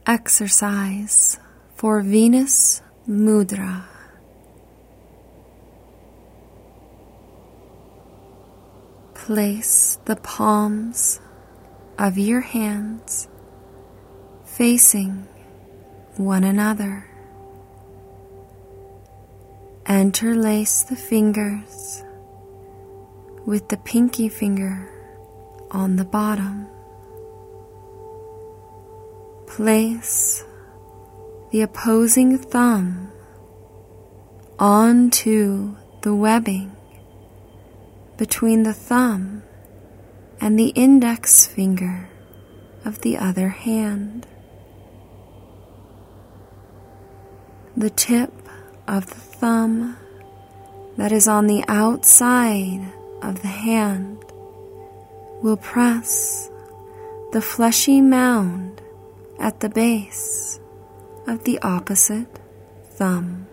Exercise for Venus Mudra. Place the palms of your hands facing one another. Interlace the fingers with the pinky finger on the bottom. Place the opposing thumb onto the webbing between the thumb and the index finger of the other hand. The tip of the thumb that is on the outside of the hand will press the fleshy mound at the base of the opposite thumb.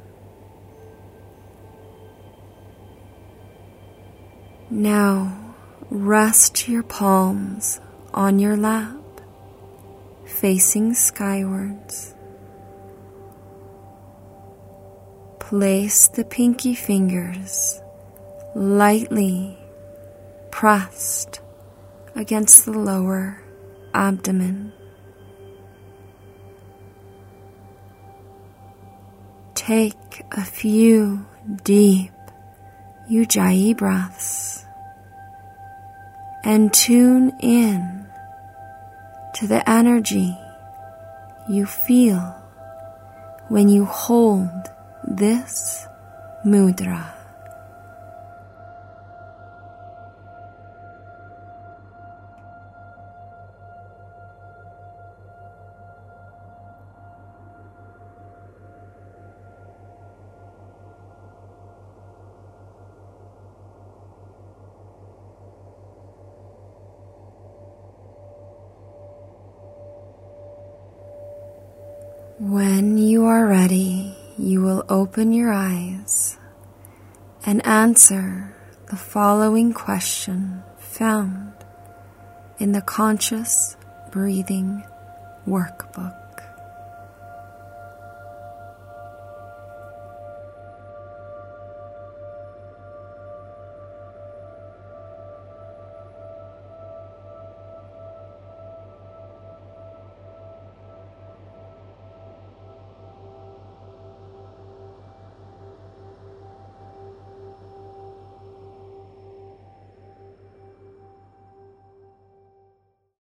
Now rest your palms on your lap, facing skywards. Place the pinky fingers lightly pressed against the lower abdomen. Take a few deep Ujjayi breaths and tune in to the energy you feel when you hold this mudra. When you are ready, you will open your eyes and answer the following question found in the Conscious Breathing Workbook.